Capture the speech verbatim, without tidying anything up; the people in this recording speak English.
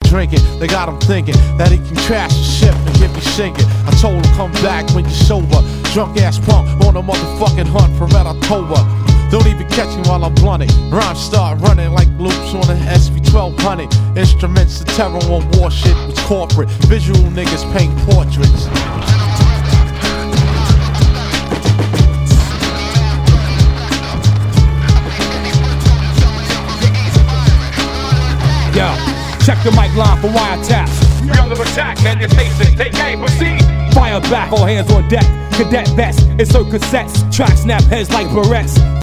drinking. They got him thinking that he can crash the ship and get me sinking. I told him come back when you're sober. Drunk ass punk on a motherfucking hunt for Red October. Don't even catch me while I'm blunting. Rhymes start running like loops on an S V twelve hundred. Instruments, the terror on war shit was corporate. Visual niggas paint portraits. Yo, check the mic line for wiretaps. We under attack, man, your station, take aim, proceed. Fire back, all hands on deck. Cadet vest, insert cassettes. Track snap heads like barrettes.